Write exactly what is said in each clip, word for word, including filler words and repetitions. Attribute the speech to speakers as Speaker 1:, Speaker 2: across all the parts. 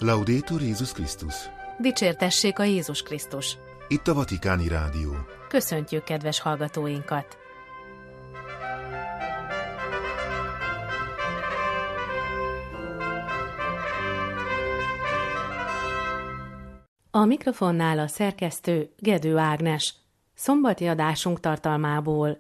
Speaker 1: Laudetur Jézus Krisztus.
Speaker 2: Dicsértessék a Jézus Krisztus.
Speaker 1: Itt a Vatikáni Rádió.
Speaker 2: Köszöntjük kedves hallgatóinkat! A mikrofonnál a szerkesztő Gedő Ágnes. Szombati adásunk tartalmából.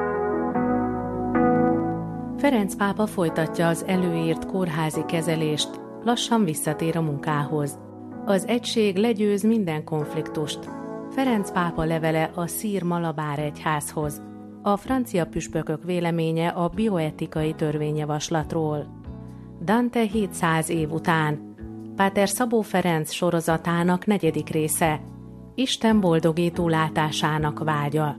Speaker 2: Ferenc pápa folytatja az előírt kórházi kezelést, lassan visszatér a munkához. Az egység legyőz minden konfliktust. Ferenc pápa levele a Szír Malabár egyházhoz. A francia püspökök véleménye a bioetikai törvényjavaslatról. Dante hétszáz év után. Páter Szabó Ferenc sorozatának negyedik része. Isten boldogító látásának vágya.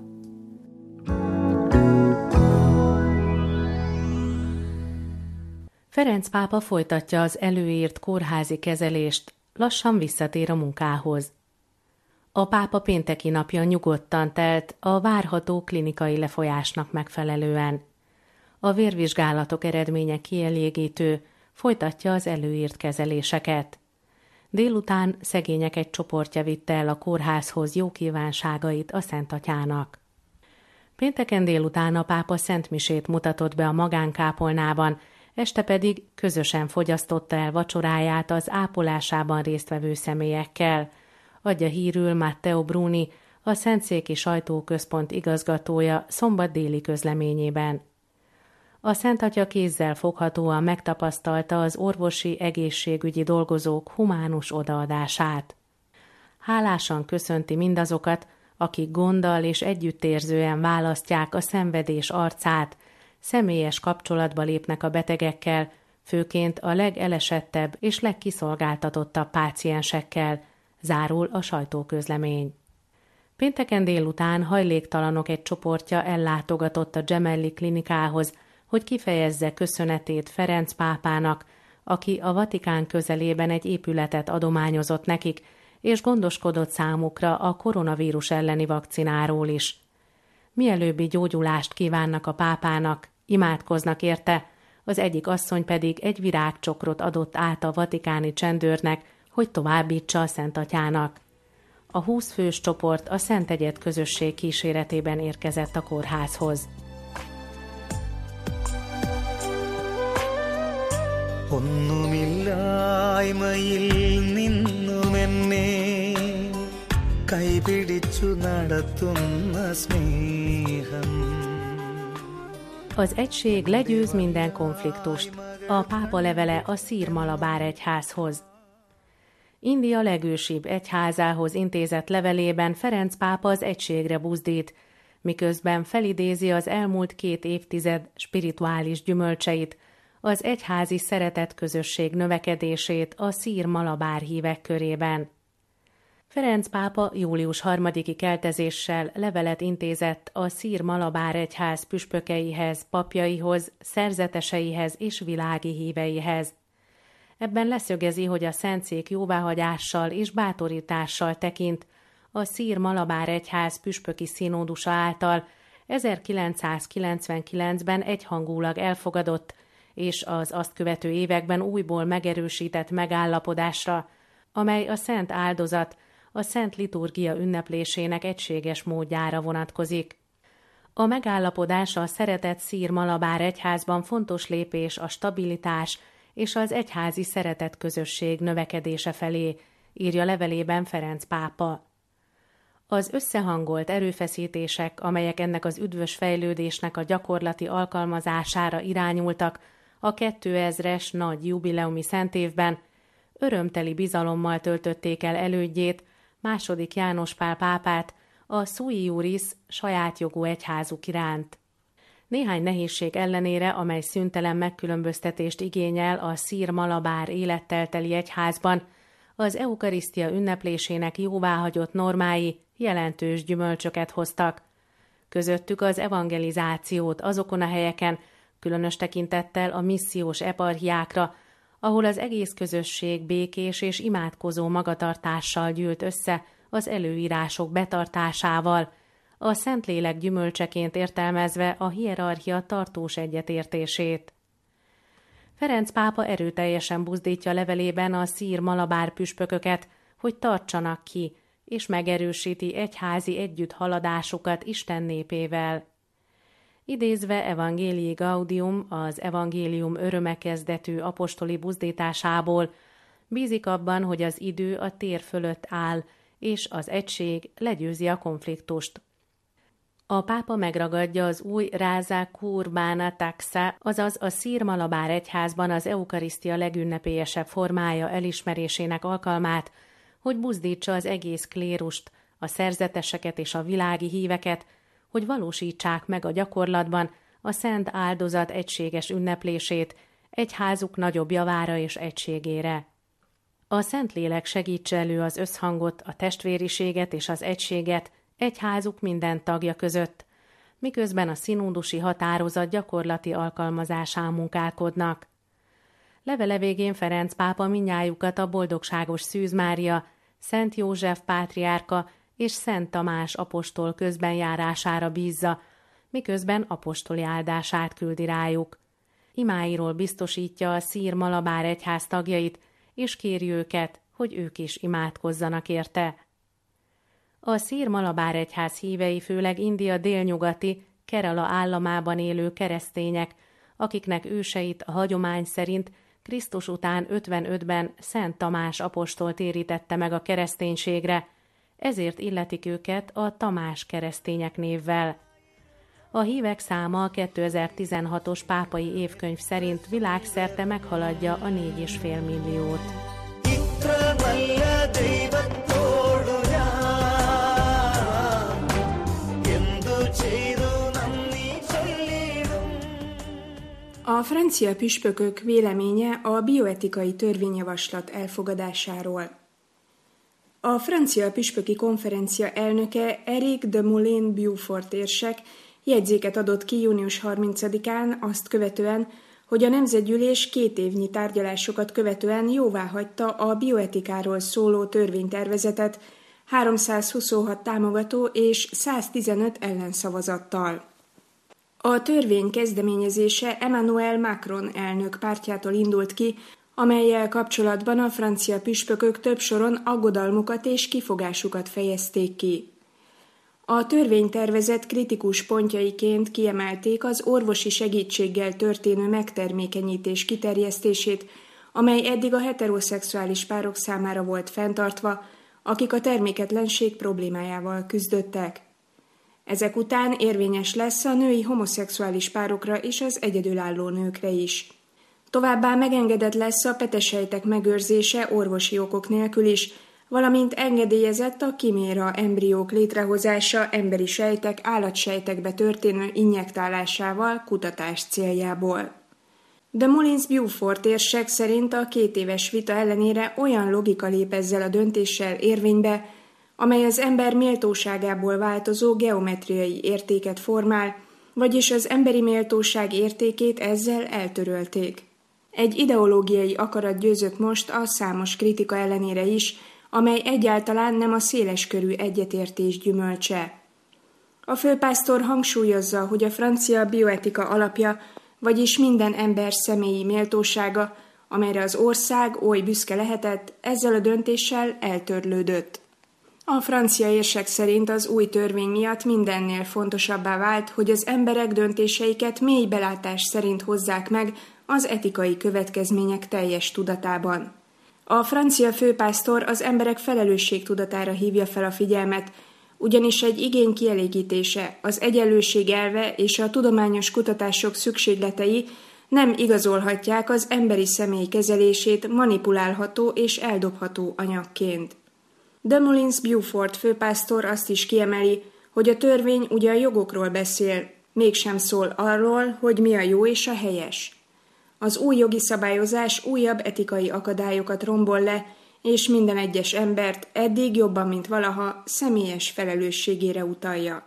Speaker 2: Ferenc pápa folytatja az előírt kórházi kezelést, lassan visszatér a munkához. A pápa pénteki napja nyugodtan telt a várható klinikai lefolyásnak megfelelően. A vérvizsgálatok eredménye kielégítő, folytatja az előírt kezeléseket. Délután szegények egy csoportja vitte el a kórházhoz jó kívánságait a Szent Atyának. Pénteken délután a pápa szentmisét mutatott be a magánkápolnában, este pedig közösen fogyasztotta el vacsoráját az ápolásában résztvevő személyekkel, adja hírül Matteo Bruni, a Szentszéki Sajtóközpont igazgatója szombat déli közleményében. A Szent Atya kézzel foghatóan megtapasztalta az orvosi egészségügyi dolgozók humánus odaadását. Hálásan köszönti mindazokat, akik gonddal és együttérzően választják a szenvedés arcát, személyes kapcsolatba lépnek a betegekkel, főként a legelesettebb és legkiszolgáltatottabb páciensekkel, zárul a sajtóközlemény. Pénteken délután hajléktalanok egy csoportja ellátogatott a Gemelli klinikához, hogy kifejezze köszönetét Ferenc pápának, aki a Vatikán közelében egy épületet adományozott nekik, és gondoskodott számukra a koronavírus elleni vakcináról is. Mielőbbi gyógyulást kívánnak a pápának, imádkoznak érte, az egyik asszony pedig egy virágcsokrot adott át a vatikáni csendőrnek, hogy továbbítsa a Szent Atyának. A húsz fős csoport a Szent Egyed közösség kíséretében érkezett a kórházhoz.
Speaker 3: ഒന്നുമില്ലായ്മയിൽ നിന്നുമെന്നെ കൈപിടിച്ചു നടത്തുന്ന സ്നേഹം.
Speaker 2: Az egység legyőz minden konfliktust. A pápa levele a Szír Malabár egyházhoz. India legősibb egyházához intézett levelében Ferenc pápa az egységre buzdít, miközben felidézi az elmúlt két évtized spirituális gyümölcseit, az egyházi szeretet közösség növekedését a Szír Malabár hívek körében. Ferenc pápa július harmadiki keltezéssel levelet intézett a Szír Malabár egyház püspökeihez, papjaihoz, szerzeteseihez és világi híveihez. Ebben leszögezi, hogy a Szentszék jóváhagyással és bátorítással tekint a Szír Malabár egyház püspöki színódusa által ezerkilencszázkilencvenkilencben egyhangulag elfogadott és az azt követő években újból megerősített megállapodásra, amely a szent áldozat, a szent liturgia ünneplésének egységes módjára vonatkozik. A megállapodás a szeretett Szír Malabár egyházban fontos lépés a stabilitás és az egyházi szeretet közösség növekedése felé, írja levelében Ferenc pápa. Az összehangolt erőfeszítések, amelyek ennek az üdvös fejlődésnek a gyakorlati alkalmazására irányultak a kétezres nagy jubileumi szentévben, örömteli bizalommal töltötték el elődjét, második János Pál pápát, a sui iuris saját jogú egyházuk iránt. Néhány nehézség ellenére, amely szüntelen megkülönböztetést igényel a Szír Malabár élettel teli egyházban, az eukarisztia ünneplésének jóváhagyott normái jelentős gyümölcsöket hoztak. Közöttük az evangelizációt azokon a helyeken, különös tekintettel a missziós eparchiákra, ahol az egész közösség békés és imádkozó magatartással gyűlt össze az előírások betartásával, a Szentlélek gyümölcseként értelmezve a hierarchia tartós egyetértését. Ferenc pápa erőteljesen buzdítja levelében a szír malabár püspököket, hogy tartsanak ki, és megerősíti egyházi együtthaladásukat Isten népével. Idézve Evangelii Gaudium, az evangélium öröme kezdetű apostoli buzdításából, bízik abban, hogy az idő a tér fölött áll, és az egység legyőzi a konfliktust. A pápa megragadja az új Raza Kurbana Taxa, azaz a szír malabár egyházban az eukarisztia legünnepélyesebb formája elismerésének alkalmát, hogy buzdítsa az egész klérust, a szerzeteseket és a világi híveket, hogy valósítsák meg a gyakorlatban a szent áldozat egységes ünneplését egyházuk nagyobb javára és egységére. A Szentlélek segítse elő az összhangot, a testvériséget és az egységet egyházuk minden tagja között, miközben a szinódusi határozat gyakorlati alkalmazásán munkálkodnak. Levele végén Ferenc pápa mindnyájukat a boldogságos Szűz Mária, Szent József pátriárka és Szent Tamás apostol közbenjárására bízza, miközben apostoli áldását küldi rájuk. Imáiról biztosítja a szír malabár egyház tagjait, és kéri őket, hogy ők is imádkozzanak érte. A szír malabár egyház hívei főleg India délnyugati, Kerala államában élő keresztények, akiknek őseit a hagyomány szerint Krisztus után ötvenötben Szent Tamás apostol térítette meg a kereszténységre, ezért illetik őket a Tamás keresztények névvel. A hívek száma a kétezer-tizenhatos pápai évkönyv szerint világszerte meghaladja a négy és fél milliót.
Speaker 4: A francia püspökök véleménye a bioetikai törvényjavaslat elfogadásáról. A francia püspöki konferencia elnöke Éric de Moulin-Beaufort érsek jegyzéket adott ki június harmincadikán azt követően, hogy a Nemzetgyűlés két évnyi tárgyalásokat követően jóváhagyta a bioetikáról szóló törvénytervezetet háromszázhuszonhat támogató és száztizenöt ellenszavazattal. A törvény kezdeményezése Emmanuel Macron elnök pártjától indult ki, amellyel kapcsolatban a francia püspökök több soron aggodalmukat és kifogásukat fejezték ki. A törvénytervezet kritikus pontjaiként kiemelték az orvosi segítséggel történő megtermékenyítés kiterjesztését, amely eddig a heteroszexuális párok számára volt fenntartva, akik a terméketlenség problémájával küzdöttek. Ezek után érvényes lesz a női homoszexuális párokra és az egyedülálló nőkre is. Továbbá megengedett lesz a petesejtek megőrzése orvosi okok nélkül is, valamint engedélyezett a kiméra embriók létrehozása emberi sejtek állatsejtekbe történő injektálásával kutatás céljából. De Moulins-Beaufort érsek szerint a két éves vita ellenére olyan logika lép ezzel a döntéssel érvénybe, amely az ember méltóságából változó geometriai értéket formál, vagyis az emberi méltóság értékét ezzel eltörölték. Egy ideológiai akarat győzött most a számos kritika ellenére is, amely egyáltalán nem a széleskörű egyetértés gyümölcse. A főpásztor hangsúlyozza, hogy a francia bioetika alapja, vagyis minden ember személyi méltósága, amelyre az ország oly büszke lehetett, ezzel a döntéssel eltörlődött. A francia érsek szerint az új törvény miatt mindennél fontosabbá vált, hogy az emberek döntéseiket mély belátás szerint hozzák meg az etikai következmények teljes tudatában. A francia főpásztor az emberek felelősségtudatára hívja fel a figyelmet, ugyanis egy igény kielégítése, az egyenlőség elve és a tudományos kutatások szükségletei nem igazolhatják az emberi személy kezelését manipulálható és eldobható anyagként. De Moulins-Beaufort főpásztor azt is kiemeli, hogy a törvény ugye a jogokról beszél, mégsem szól arról, hogy mi a jó és a helyes. Az új jogi szabályozás újabb etikai akadályokat rombol le, és minden egyes embert eddig jobban, mint valaha személyes felelősségére utalja.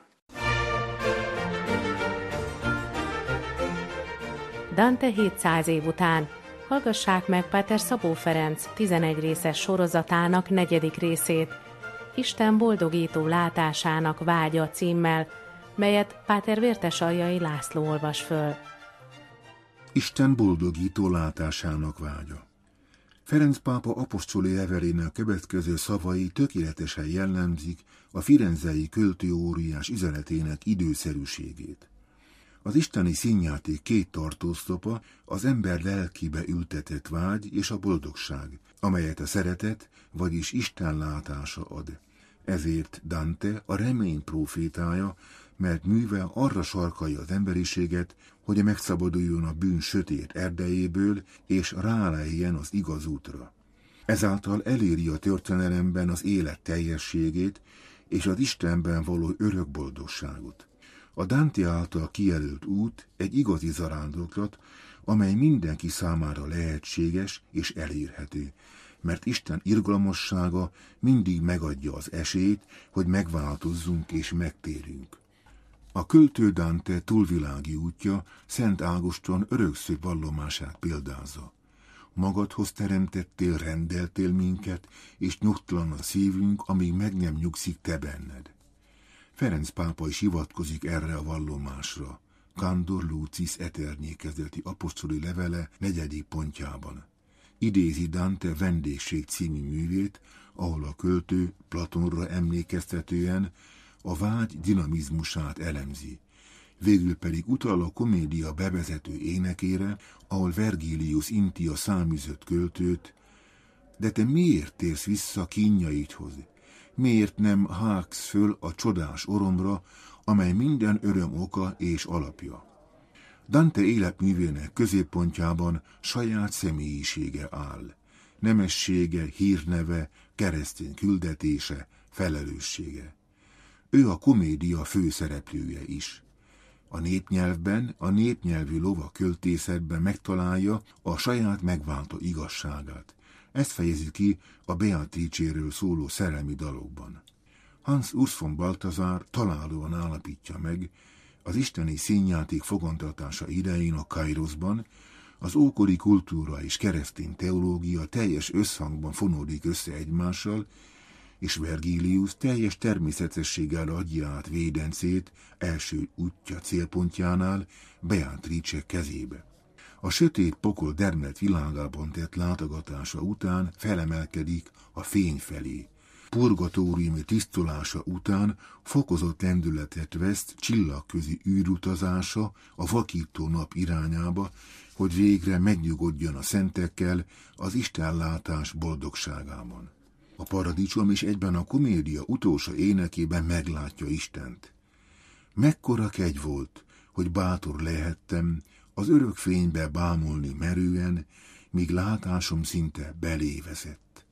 Speaker 2: Dante hétszáz év után hallgassák meg Páter Szabó Ferenc tizenegy részes sorozatának negyedik részét, Isten boldogító látásának vágya címmel, melyet Páter Vértesaljai László olvas föl.
Speaker 1: Isten boldogító látásának vágya. Ferenc pápa apostoli levelének következő szavai tökéletesen jellemzik a firenzei költőóriás üzenetének időszerűségét. Az isteni színjáték két tartóztopa az ember lelkibe ültetett vágy és a boldogság, amelyet a szeretet, vagyis Isten látása ad. Ezért Dante a remény prófétája, mert műve arra sarkalja az emberiséget, hogy megszabaduljon a bűn sötét erdejéből, és rálejjen az igaz útra. Ezáltal eléri a történelemben az élet teljességét, és az Istenben való örök boldogságot. A Dante által kijelölt út egy igazi zarándoklat, amely mindenki számára lehetséges és elérhető, mert Isten irgalmassága mindig megadja az esélyt, hogy megváltozzunk és megtérünk. A költő Dante túlvilági útja Szent Ágoston örökször vallomását példázza. Magadhoz teremtettél, rendeltél minket, és nyugtalan a szívünk, amíg meg nem nyugszik te benned. Ferenc pápa is hivatkozik erre a vallomásra, Candor Lucis Aeterni kezdeti apostoli levele negyedik pontjában. Idézi Dante Vendégség című művét, ahol a költő Platonra emlékeztetően a vágy dinamizmusát elemzi. Végül pedig utal a komédia bevezető énekére, ahol Vergilius inti a száműzött költőt: de te miért térsz vissza kínjaidhoz? Miért nem hágsz föl a csodás oromra, amely minden öröm oka és alapja? Dante életművének középpontjában saját személyisége áll. Nemessége, hírneve, keresztény küldetése, felelőssége. Ő a komédia főszereplője is. A népnyelvben, a népnyelvű lova költészetben megtalálja a saját megváltó igazságát. Ezt fejezi ki a Beatrice-ről szóló szerelmi dalokban. Hans Urs von Balthasar találóan állapítja meg, az isteni színjáték fogantatása idején a Kairosban az ókori kultúra és keresztény teológia teljes összhangban fonódik össze egymással, és Vergilius teljes természetességgel adja át védencét első útja célpontjánál, Beatrice kezébe. A sötét pokol dermedt világában tett látogatása után felemelkedik a fény felé. Purgatóriumi tisztulása után fokozott lendületet vesz csillagközi űrutazása a vakító nap irányába, hogy végre megnyugodjon a szentekkel az istenlátás boldogságában. A paradicsom és egyben a komédia utolsó énekében meglátja Istent. Mekkora kegy volt, hogy bátor lehettem az örök fénybe bámulni merően, míg látásom szinte belé vezett.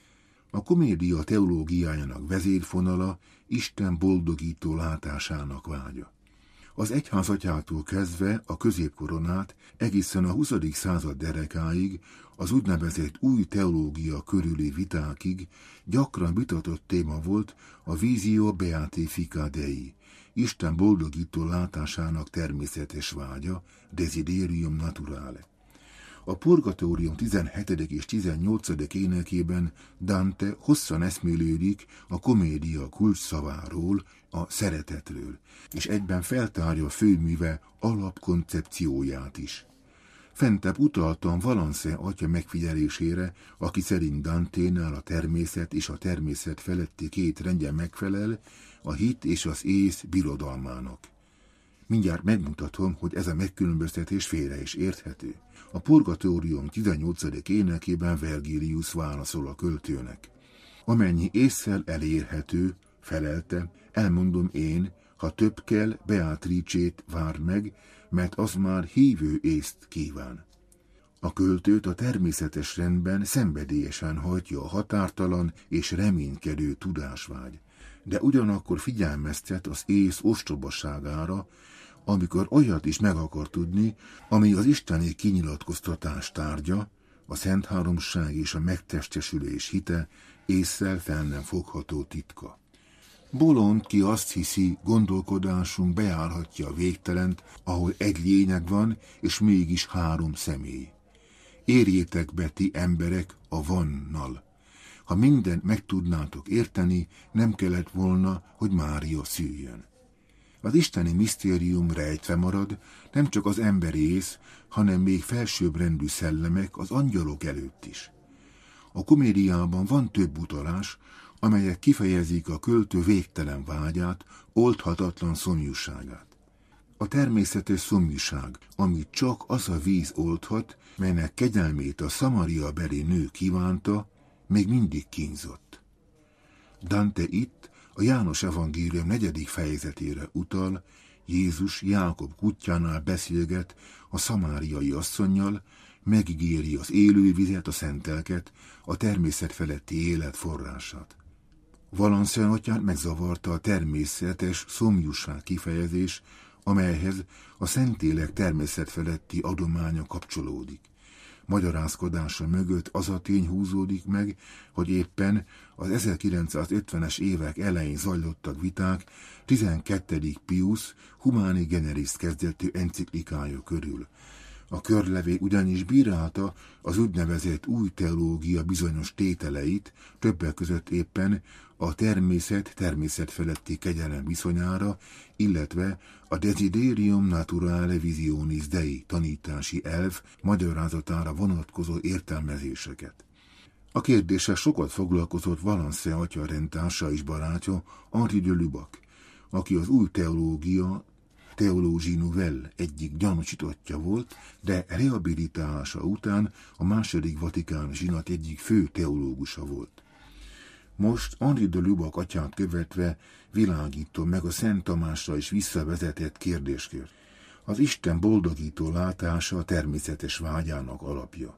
Speaker 1: A komédia teológiájának vezérfonala Isten boldogító látásának vágya. Az egyházatyától kezdve a középkoronát egészen a huszadik század derekáig, az úgynevezett új teológia körüli vitákig gyakran vitatott téma volt a Visio Beatifica Dei, Isten boldogító látásának természetes vágya, Desiderium Naturale. A Purgatórium tizenhetedik és tizennyolcadik énekében Dante hosszan eszmélődik a komédia kulcsszaváról, a szeretetről, és egyben feltárja főműve alapkoncepcióját is. Fentebb utaltam Valence atya megfigyelésére, aki szerint Danténál a természet és a természet feletti két rendje megfelel a hit és az ész birodalmának. Mindjárt megmutatom, hogy ez a megkülönböztetés félre is érthető. A Purgatórium tizennyolcadik énekében Vergilius válaszol a költőnek. Amennyi ésszel elérhető, felelte, elmondom én, ha több kell, Beatrice-t várd meg, mert az már hívő észt kíván. A költőt a természetes rendben szenvedélyesen hajtja a határtalan és reménykedő tudásvágy, de ugyanakkor figyelmeztet az ész ostobaságára, amikor olyat is meg akar tudni, ami az isteni kinyilatkoztatás tárgya, a Szent Háromság és a megtestesülés hite, ésszel fel nem fogható titka. Bolond, ki azt hiszi, gondolkodásunk bejárhatja a végtelent, ahol egy lényeg van, és mégis három személy. Érjétek be, ti emberek, a vannal. Ha mindent meg tudnátok érteni, nem kellett volna, hogy Mária szüljön. Az isteni misztérium rejtve marad nem csak az emberi ész, hanem még felsőbbrendű szellemek, az angyalok előtt is. A komédiában van több utalás, amelyek kifejezik a költő végtelen vágyát, oldhatatlan szomjúságát. A természetes szomjúság, amit csak az a víz oldhat, melynek kegyelmét a Szamaria-beli nő kívánta, még mindig kínzott. Dante itt a János evangélium negyedik fejezetére utal, Jézus Jákob kutyánál beszélget a szamáriai asszonnyal, megígéri az élő vizet, a szentelket, a természet feletti élet forrását. Valenciennes atyát megzavarta a természetes szomjúság kifejezés, amelyhez a Szentlélek természet feletti adománya kapcsolódik. Magyarázkodása mögött az a tény húzódik meg, hogy éppen az ezerkilencszázötvenes évek elején zajlottak viták tizenkettedik Pius Humani Generis kezdetű enciklikája körül. A körlevél ugyanis bírálta az úgynevezett új teológia bizonyos tételeit, többek között éppen a természet természet feletti kegyelem viszonyára, illetve a Desiderium Naturale Visionis Dei tanítási elv magyarázatára vonatkozó értelmezéseket. A kérdéssel sokat foglalkozott Valenciennes atya rendtársa és barátja Henri de Lubac, aki az új teológia Théologie Nouvelle egyik gyanúsítottja volt, de rehabilitálása után a második vatikáni zsinat egyik fő teológusa volt. Most Henri de Lubac atyát követve világítom meg a Szent Tamásra is visszavezetett kérdéskört. Az Isten boldogító látása a természetes vágyának alapja.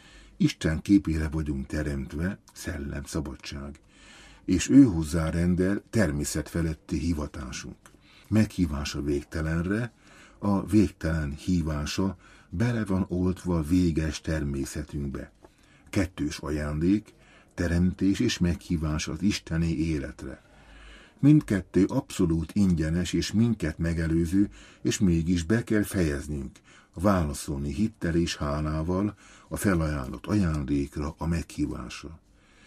Speaker 1: Isten képére vagyunk teremtve, szellem, szabadság, és ő hozzá rendel természet feletti hivatásunk. Meghívása végtelenre, a végtelen hívása bele van oltva véges természetünkbe. Kettős ajándék, teremtés és meghívás az isteni életre. Mindkettő abszolút ingyenes és minket megelőző, és mégis be kell fejeznünk, válaszolni hittel és hálával a felajánlott ajándékra, a meghívásra.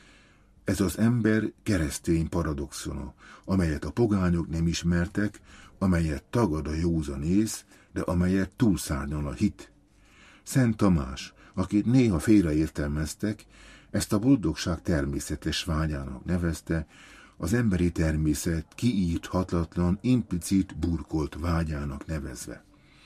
Speaker 1: Ez az ember keresztény paradoxona, amelyet a pogányok nem ismertek, amelyet tagad a józan ész, de amelyet túlszárnyal a hit. Szent Tamás, akit néha félreértelmeztek, ezt a boldogság természetes vágyának nevezte, az emberi természet kiírthatatlan, implicit burkolt vágyának nevezve.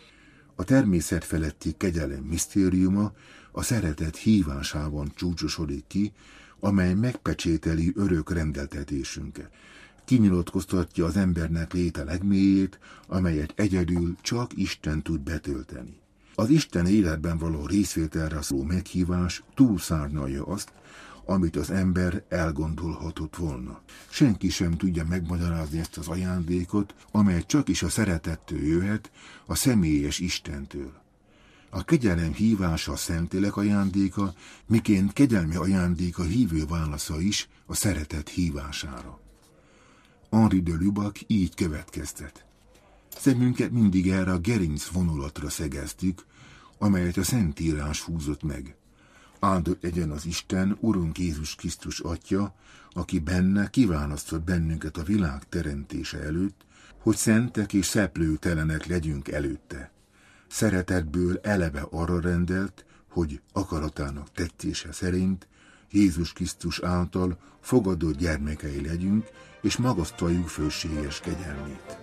Speaker 1: A természet feletti kegyelem misztériuma a szeretet hívásában csúcsosodik ki, amely megpecsételi örök rendeltetésünket. Kinyilatkoztatja az embernek léte legmélyét, amelyet egyedül csak Isten tud betölteni. Az Isten életben való részvételre szóló meghívás túlszárnyalja azt, amit az ember elgondolhatott volna. Senki sem tudja megmagyarázni ezt az ajándékot, amely csak is a szeretettől jöhet, a személyes Istentől. A kegyelem hívása a Szentlélek ajándéka, miként kegyelmi ajándéka hívő válasza is a szeretet hívására. Henri de Lubac így következtet. Szemünket mindig erre a gerinc vonulatra szegeztük, amelyet a Szentírás húzott meg. Áldott legyen az Isten, Urunk Jézus Krisztus Atya, aki benne kiválasztott bennünket a világ teremtése előtt, hogy szentek és szeplőtelenek legyünk előtte. Szeretetből eleve arra rendelt, hogy akaratának tetszése szerint Jézus Krisztus által fogadott gyermekei legyünk, és magasztaljuk fölséges kegyelmét.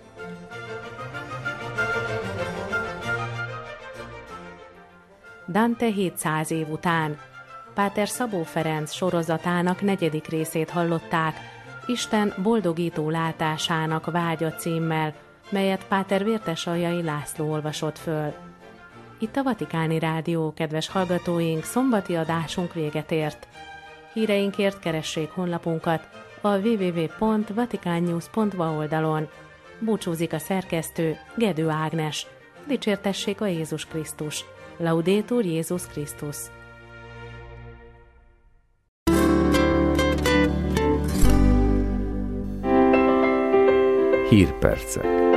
Speaker 2: Dante hétszáz év után Páter Szabó Ferenc sorozatának negyedik részét hallották, Isten boldogító látásának vágya címmel, melyet Páter Vértesaljai László olvasott föl. Itt a Vatikáni Rádió, kedves hallgatóink, szombati adásunk véget ért. Híreinkért keressék honlapunkat a double-u double-u double-u pont vaticannews pont va oldalon. Búcsúzik a szerkesztő, Gedő Ágnes. Dicsértessék a Jézus Krisztus. Laudetur Jézus Krisztus.
Speaker 5: Hírpercek.